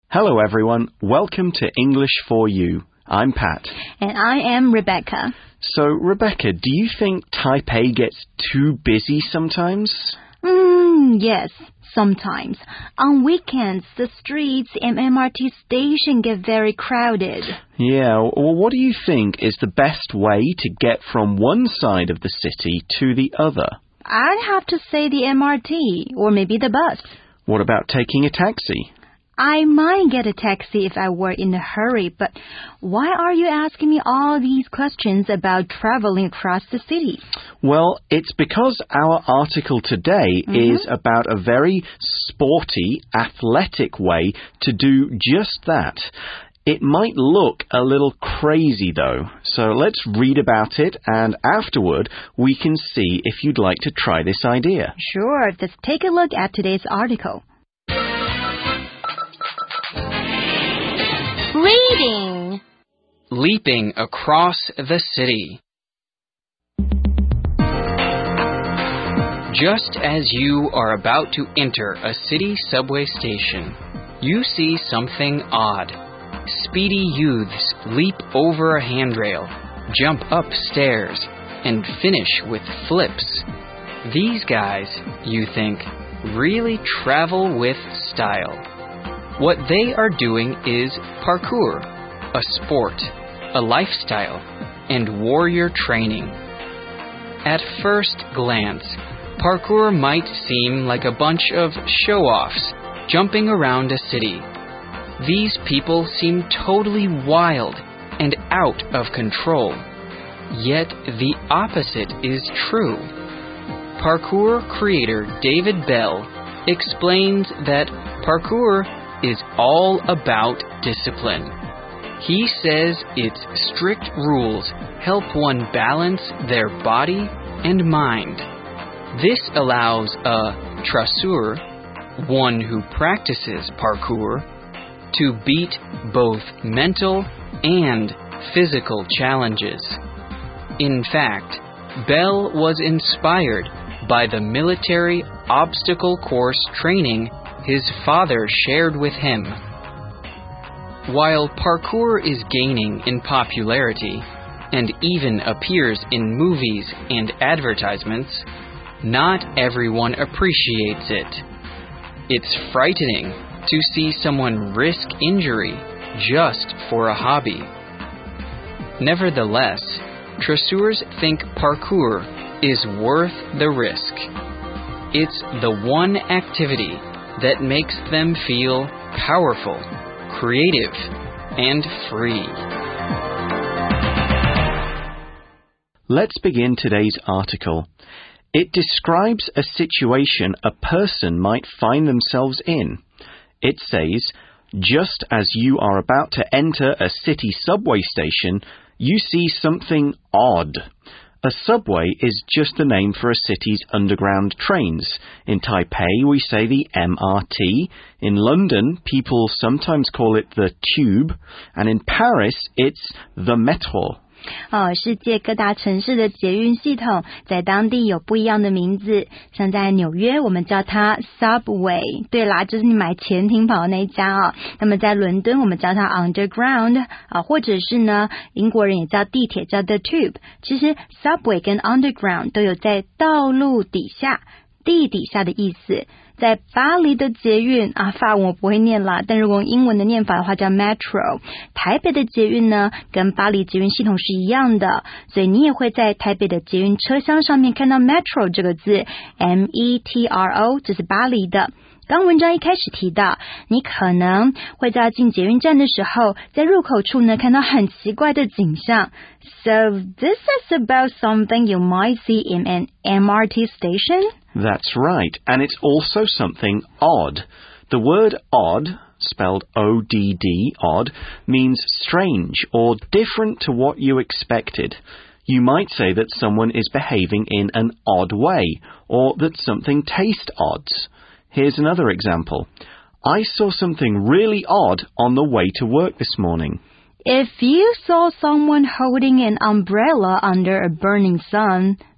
Hello everyone, welcome to English for You. I'm Pat. And I am Rebecca. So, Rebecca, do you think Taipei gets too busy sometimes? Yes, sometimes. On weekends, the streets and MRT station get very crowded. Yeah, well, what do you think is the best way to get from one side of the city to the other? I'd have to say the MRT, or maybe the bus. What about taking a taxi? I might get a taxi if I were in a hurry, but why are you asking me all these questions about traveling across the city? Well, it's because our article today is about a very sporty, athletic way to do just that. It might look a little crazy, though, so let's read about it, and afterward we can see if you'd like to try this idea. Sure, let's take a look at today's article. Reading. Leaping across the city. Just as you are about to enter a city subway station, you see something odd. Speedy youths leap over a handrail, jump up stairs, and finish with flips. These guys, you think, really travel with style. What they are doing is parkour, a sport, a lifestyle, and warrior training. At first glance, parkour might seem like a bunch of show-offs jumping around a city. These people seem totally wild and out of control. Yet the opposite is true. Parkour creator David Bell explains that parkour is all about discipline. He says its strict rules help one balance their body and mind. This allows a trasseur, one who practices parkour, to beat both mental and physical challenges. In fact, Bell was inspired by the military obstacle course training his father shared with him. While parkour is gaining in popularity and even appears in movies and advertisements, not everyone appreciates it. It's frightening to see someone risk injury just for a hobby. Nevertheless, trasseurs think parkour is worth the risk. It's the one activity that makes them feel powerful, creative, and free. Let's begin today's article. It describes a situation a person might find themselves in. It says, just as you are about to enter a city subway station, you see something odd. A subway is just the name for a city's underground trains. In Taipei, we say the MRT. In London, people sometimes call it the tube. And in Paris, it's the métro. 世界各大城市的捷运系统在当地有不一样的名字，像在纽约我们叫它 Subway， 对啦，就是你买潜艇跑的那一家哦。那么在伦敦我们叫它 Underground， 或者是呢英国人也叫地铁叫 The Tube。其实 Subway 跟 Underground 都有在道路底下、地底下的意思。在巴黎的捷运法文我不会念啦，但如果用英文的念法的话叫 Metro。台北的捷运呢，跟巴黎捷运系统是一样的，所以你也会在台北的捷运车厢上面看到 Metro 这个字 M-E-T-R-O， 这是巴黎的。刚文章一开始提到，你可能会在进捷运站的时候，在入口处呢看到很奇怪的景象。So this is about something you might see in an MRT station? That's right, and it's also something odd. The word odd, spelled O-D-D, odd, means strange or different to what you expected. You might say that someone is behaving in an odd way, or that something tastes odd. Here's another example. I saw something really odd on the way to work this morning. If you saw someone holding an umbrella under a burning sun,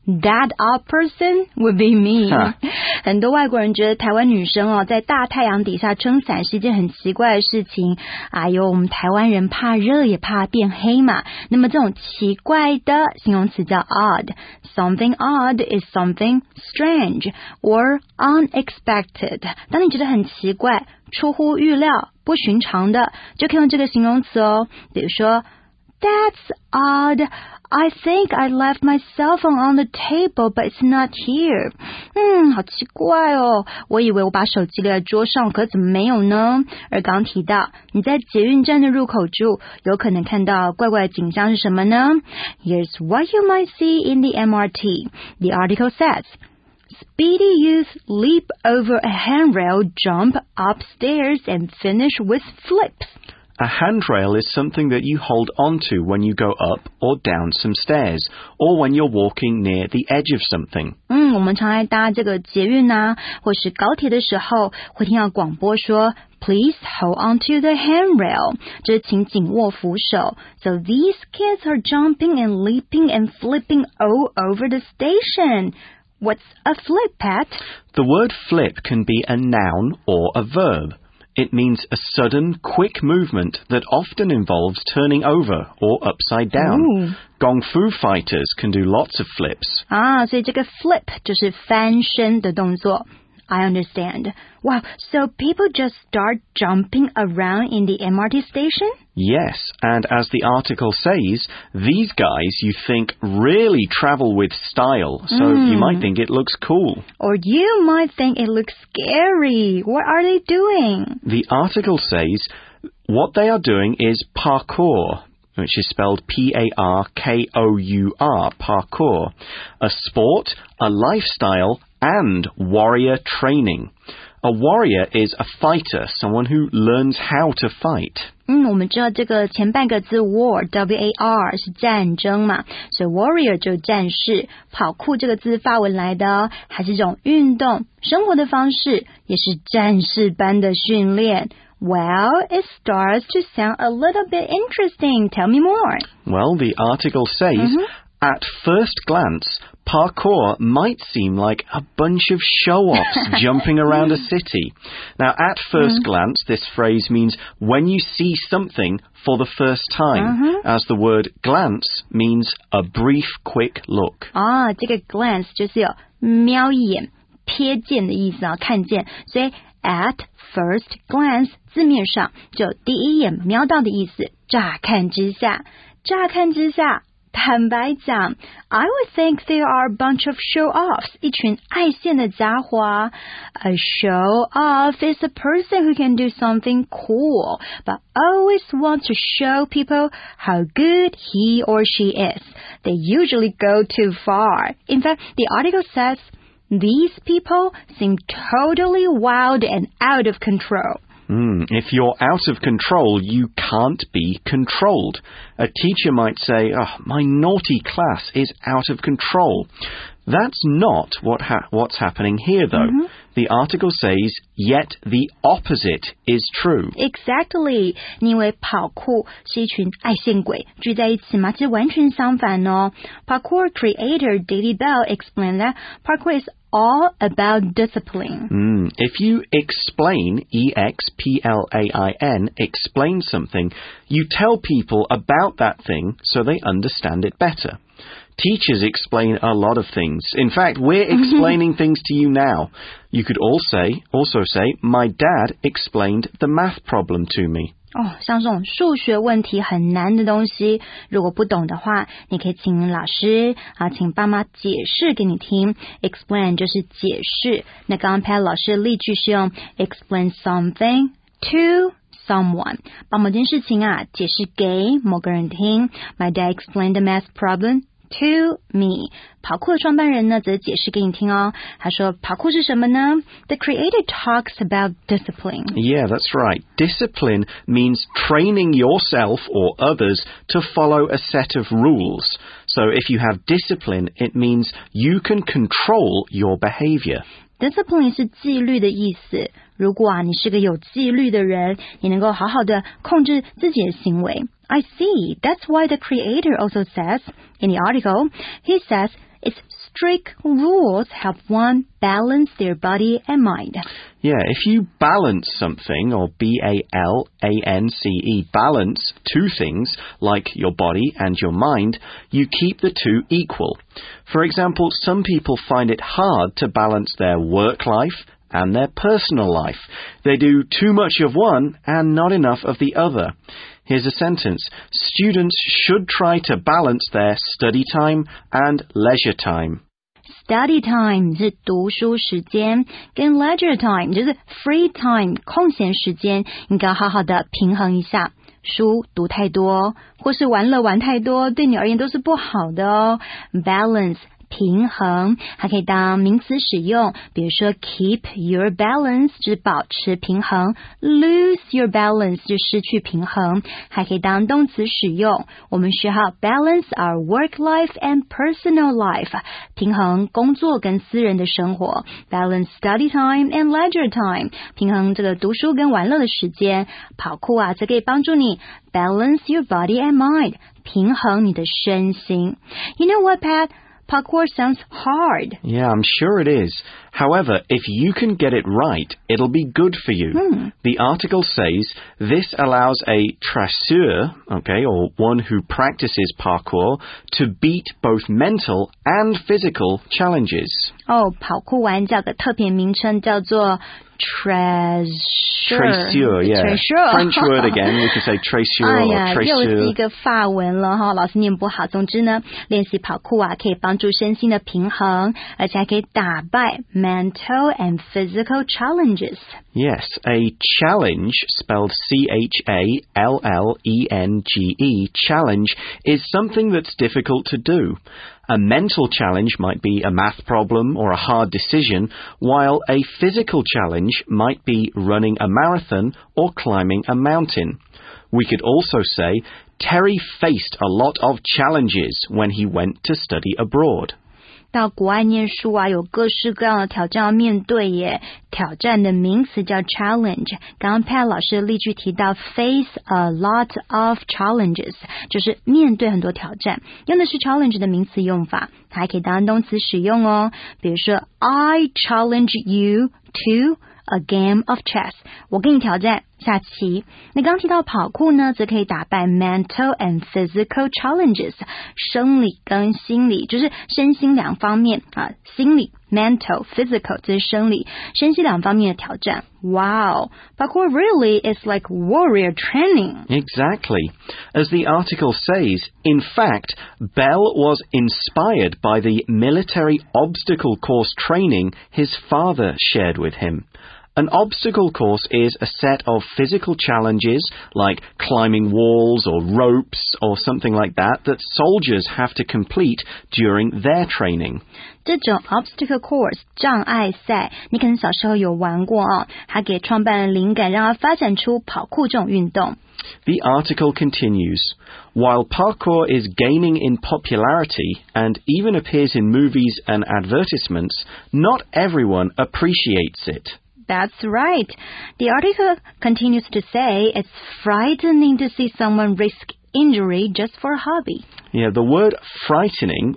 That odd person would be me. 很多外国人觉得台湾女生在大太阳底下撑伞是一件很奇怪的事情。哎呦，我们台湾人怕热也怕变黑嘛。那么这种奇怪的形容词叫 odd。Something odd is something strange or unexpected. 当你觉得很奇怪、出乎预料、不寻常的，就可以用这个形容词哦。比如说 That's odd.I think I left my cell phone on the table, but it's not here. 好奇怪哦，我以为我把手机留在桌上，可怎么没有呢？而刚提到你在捷运站的入口处有可能看到怪怪的景象是什么呢？ Here's what you might see in the MRT. The article says, Speedy youth leap over a handrail, jump upstairs, and finish with flips.A handrail is something that you hold onto when you go up or down some stairs, or when you're walking near the edge of something. 我们常来搭这个捷运或是高铁的时候，会听到广播说 Please hold onto the handrail. 就是请紧握扶手。So these kids are jumping and leaping and flipping all over the station. What's a flip, Pat? The word flip can be a noun or a verb.It means a sudden, quick movement that often involves turning over or upside down. Kung Fu fighters can do lots of flips. 所以这个 flip 就是翻身的动作。I understand. Wow, so people just start jumping around in the MRT station? Yes, and as the article says, these guys you think really travel with style, so you might think it looks cool. Or you might think it looks scary. What are they doing? The article says what they are doing is parkour, which is spelled P-A-R-K-O-U-R, parkour, a sport, a lifestyle, and warrior training. A warrior is a fighter, someone who learns how to fight. 我们知道这个前半个字 war, W-A-R 是战争嘛，所以 warrior 就是战士。跑酷这个字法文来的还是一种运动，生活的方式也是战士般的训练。Well, it starts to sound a little bit interesting. Tell me more. Well, the article says, at first glance, parkour might seem like a bunch of show-offs jumping around a city. Now, at first glance, this phrase means when you see something for the first time, as the word glance means a brief, quick look. 这个 glance 就是有瞄一眼、瞥见的意思看见，所以 at first glance 字面上就有第一眼瞄到的意思，乍看之下，坦白讲 I would think they are a bunch of show-offs, 一群爱现的家伙A show-off is a person who can do something cool, but always wants to show people how good he or she is. They usually go too far. In fact, the article says, these people seem totally wild and out of control. If you're out of control, you can't be controlled. A teacher might say, my naughty class is out of control. That's not what's happening here, though. The article says, yet the opposite is true. Exactly. 你以为跑酷是一群爱现鬼聚在一起吗？其实完全相反哦。Parkour creator David Bell explained that parkour is all about discipline. If you explain, E-X-P-L-A-I-N, explain something, you tell people about that thing so they understand it better. Teachers explain a lot of things. In fact, we're explaining things to you now. You could also say, my dad explained the math problem to me. 像这种数学问题很难的东西，如果不懂的话，你可以请老师请爸妈解释给你听。Explain 就是解释。那刚刚 Pat 老师的例句是用 explain something to someone， 把某件事情解释给某个人听。My dad explained the math problem to me. 跑酷的创办人呢，则解释给你听哦。他说，跑酷是什么呢？ The creator talks about discipline. Yeah, that's right. Discipline means training yourself or others to follow a set of rules. So if you have discipline, it means you can control your behavior. Discipline 是纪律的意思。如果你是个有纪律的人，你能够好好的控制自己的行为。I see. That's why the creator also says, in the article, he says, it's strict rules help one balance their body and mind. Yeah, if you balance something, or B-A-L-A-N-C-E, balance two things, like your body and your mind, you keep the two equal. For example, some people find it hard to balance their work life and their personal life. They do too much of one and not enough of the other. Here's a sentence. Students should try to balance their study time and leisure time. Study time 是读书时间，跟 leisure time 就是 free time 空闲时间，应该要好好的平衡一下。书读太多，或是玩乐玩太多，对你而言都是不好的哦。Balance平衡还可以当名词使用，比如说 keep your balance 就是保持平衡， lose your balance 就失去平衡，还可以当动词使用。我们学好 balance our work life and personal life 平衡工作跟私人的生活， balance study time and leisure time 平衡这个读书跟玩乐的时间。跑酷啊则可以帮助你 balance your body and mind 平衡你的身心。 You know what, Pat?Parkour sounds hard. Yeah, I'm sure it is. However, if you can get it right, it'll be good for you. The article says this allows a traçeur, okay, or one who practices parkour, to beat both mental and physical challenges. 跑酷玩家的特别名称叫做 Traçeur, yeah. Traçeur. French word again, we could say traçeur or traçeur. 又是一个法文了哈，老师念不好。总之呢，练习跑酷啊，可以帮助身心的平衡，而且还可以打败 mental and physical challenges. Yes, a challenge, spelled C-H-A-L-L-E-N-G-E, challenge, is something that's difficult to do. A mental challenge might be a math problem or a hard decision, while a physical challenge might be running a marathon or climbing a mountain. We could also say, Terry faced a lot of challenges when he went to study abroad. 到国外念书啊，有各式各样的挑战要面对耶。挑战的名词叫 challenge。刚刚 Pat 老师的例句提到 face a lot of challenges， 就是面对很多挑战，用的是 challenge 的名词用法，它还可以当动词使用哦。比如说 I challenge you to a game of chess， 我跟你挑战下棋。那刚提到跑酷呢，则可以打败 mental and physical challenges， 生理跟心理，就是身心两方面啊，心理 mental physical 这是生理，身心两方面的挑战。Wow, parkour really is like warrior training. Exactly. As the article says, in fact, Bell was inspired by the military obstacle course training his father shared with him. An obstacle course is a set of physical challenges like climbing walls or ropes or something like that soldiers have to complete during their training. 这种 obstacle course 障碍赛，你可能小时候有玩过哦，还给创办人灵感，让他发展出跑酷这种运动。 The article continues, while parkour is gaining in popularity and even appears in movies and advertisements, not everyone appreciates it.That's right. The article continues to say it's frightening to see someone risk injury just for a hobby. Yeah, the word frightening,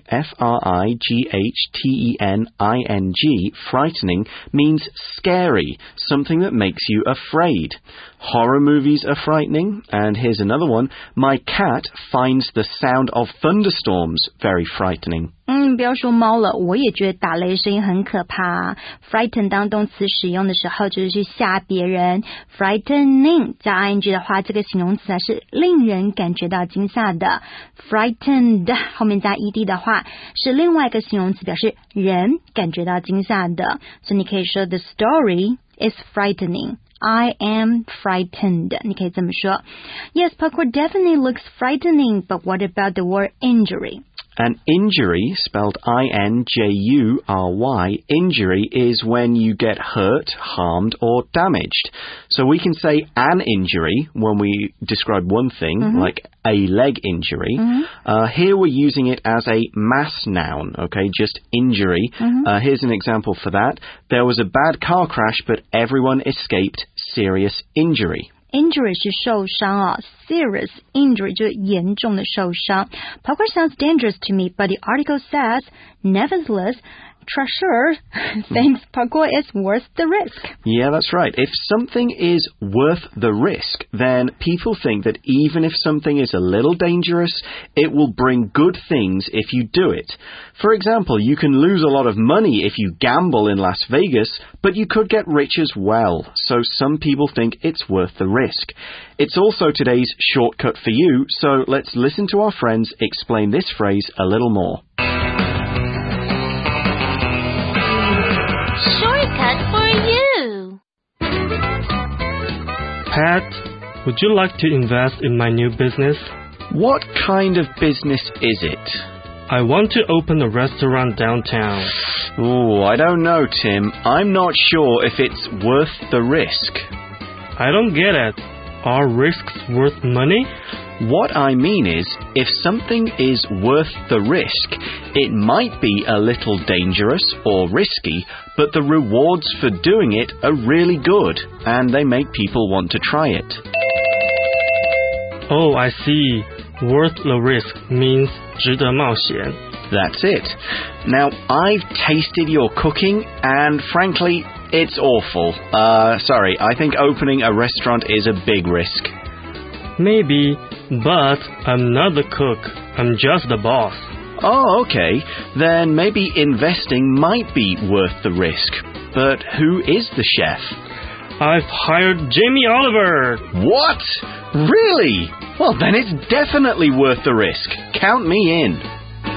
F-R-I-G-H-T-E-N-I-N-G, frightening, means scary, something that makes you afraid. Horror movies are frightening, and here's another one. My cat finds the sound of thunderstorms very frightening. 不要说猫了，我也觉得打雷声音很可怕。Frighten 当动词使用的时候，就是去吓别人。Frightening 加 ing 的话，这个形容词是令人感觉到惊吓的。Frightened 后面加 ed 的话，是另外一个形容词，表示人感觉到惊吓的。所以你可以说 The story is frightening.I am frightened. 你可以这么说。Yes, parkour definitely looks frightening, but what about the word injury?An injury, spelled I-N-J-U-R-Y, injury is when you get hurt, harmed, or damaged. So we can say an injury when we describe one thing, like a leg injury. Here we're using it as a mass noun, okay, just injury. Here's an example for that. There was a bad car crash, but everyone escaped serious injury. Injury 是受伤啊 serious injury 就是严重的受伤。Parkour sounds dangerous to me, but the article says, nevertheless, Trasher thinks parkour is worth the risk. Yeah, that's right. If something is worth the risk, then people think that even if something is a little dangerous, it will bring good things if you do it. For example, you can lose a lot of money if you gamble in Las Vegas, but you could get rich as well. So some people think it's worth the risk. It's also today's shortcut for you, so let's listen to our friends explain this phrase a little more. Shortcut for you. Pat, would you like to invest in my new business? What kind of business is it? I want to open a restaurant downtown. Oh, I don't know, Tim. I'm not sure if it's worth the risk. I don't get it. Are risks worth money? What I mean is, if something is worth the risk, it might be a little dangerous or risky, but the rewards for doing it are really good, and they make people want to try it. Oh, I see. Worth the risk means 值得冒险. That's it. Now, I've tasted your cooking, and frankly, it's awful. Sorry, I think opening a restaurant is a big risk. Maybe, but I'm not the cook. I'm just the boss. Oh, okay. Then maybe investing might be worth the risk. But who is the chef? I've hired Jamie Oliver. What? Really? Well, then it's definitely worth the risk. Count me in.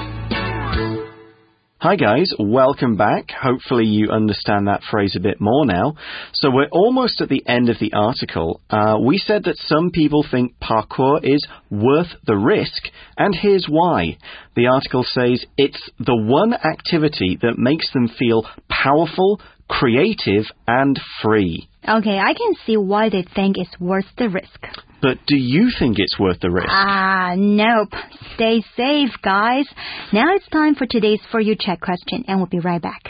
Hi guys, welcome back. Hopefully you understand that phrase a bit more now. So we're almost at the end of the article. We said that some people think parkour is worth the risk, and here's why. The article says it's the one activity that makes them feel powerful, creative, and free. Okay, I can see why they think it's worth the risk. But do you think it's worth the risk? Nope. Stay safe, guys. Now it's time for today's For You Chat question, and we'll be right back.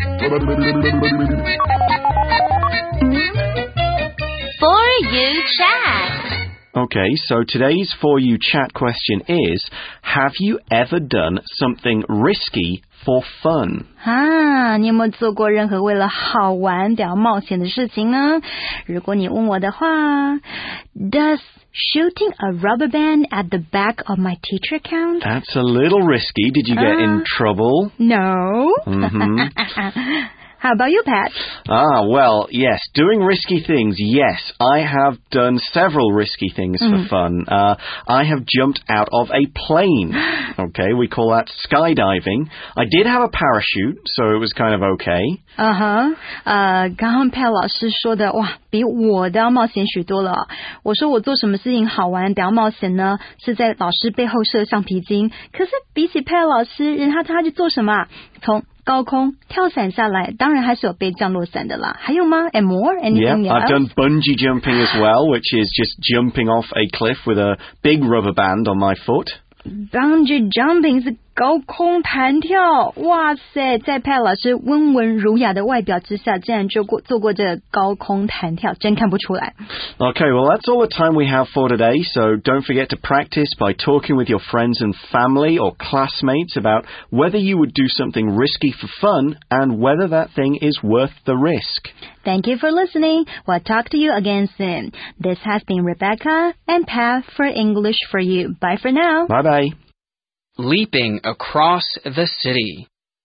For You Chat. Okay, so today's For You Chat question is, have you ever done something risky for fun? 你有没有做过任何为了好玩比较冒险的事情呢？如果你问我的话 Does shooting a rubber band at the back of my teacher count? That's a little risky. Did you get in trouble? No. How about you, Pat? Well, yes. Doing risky things, yes. I have done several risky things for fun. I have jumped out of a plane. Okay, we call that skydiving. I did have a parachute, so it was kind of okay. 刚刚 Pat 老师说的哇，比我的要冒险许多了。我说我做什么事情好玩比较冒险呢？是在老师背后射橡皮筋。可是比起 Pat 老师，他去做什么？从高空跳伞下来，当然还是有被降落伞的啦。还有吗 ？And more? Anything else? I've done bungee jumping as well, which is just jumping off a cliff with a big rubber band on my foot. Bungee jumping 是高空弹跳，哇塞！在 Pat 老师温文儒雅的外表之下，竟然做过这个高空弹跳，真看不出来。 Okay, well that's all the time we have for today, so don't forget to practice by talking with your friends and family or classmates about whether you would do something risky for fun and whether that thing is worth the risk. Thank you for listening. We'll talk to you again soon. This has been Rebecca and Pat for English for You. Bye for now. Bye-bye. Leaping across the city.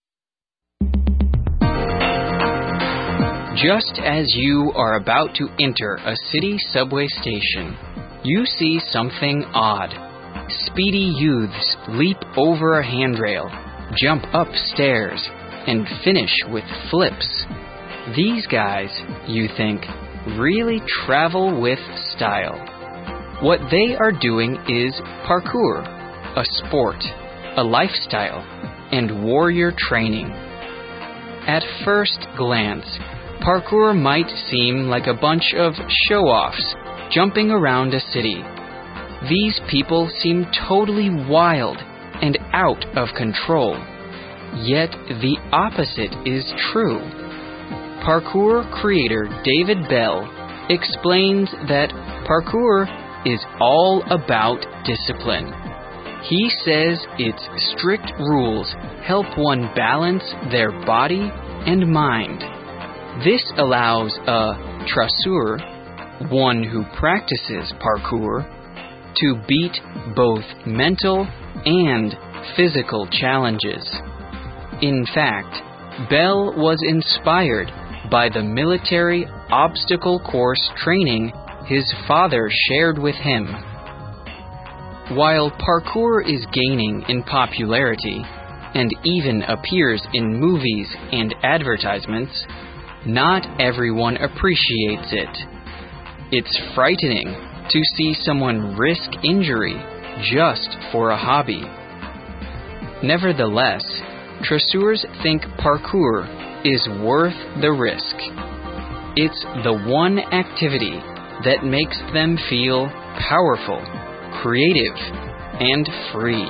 Just as you are about to enter a city subway station, you see something odd. Speedy youths leap over a handrail, jump up stairs, and finish with flips. These guys, you think, really travel with style. What they are doing is parkour, a sport, a lifestyle, and warrior training. At first glance, parkour might seem like a bunch of show-offs jumping around a city. These people seem totally wild and out of control. Yet the opposite is true. Parkour creator David Bell explains that Parkour is all about discipline. He says its strict rules help one balance their body and mind. This allows a trasseur, one who practices parkour, to beat both mental and physical challenges. In fact, Bell was inspired by the military obstacle course training his father shared with him. While parkour is gaining in popularity and even appears in movies and advertisements, not everyone appreciates it. It's frightening to see someone risk injury just for a hobby. Nevertheless, trasseurs think parkour is worth the risk. It's the one activity that makes them feel powerful, creative, and free.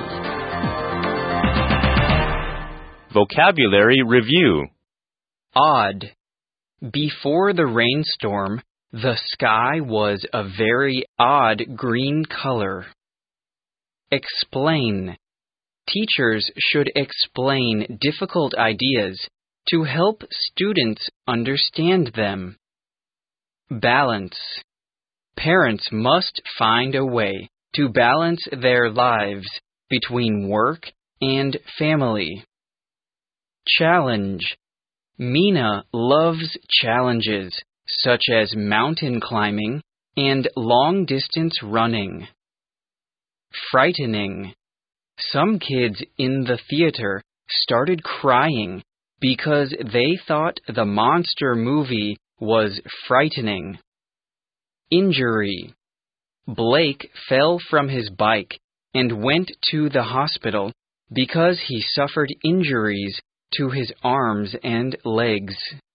Vocabulary Review. Odd. Before the rainstorm, the sky was a very odd green color. Explain. Teachers should explain difficult ideas to help students understand them. Balance. Parents must find a way to balance their lives between work and family. Challenge. Mina loves challenges such as mountain climbing and long-distance running. Frightening. Some kids in the theater started crying because they thought the monster movie was frightening. Injury. Blake fell from his bike and went to the hospital because he suffered injuries to his arms and legs.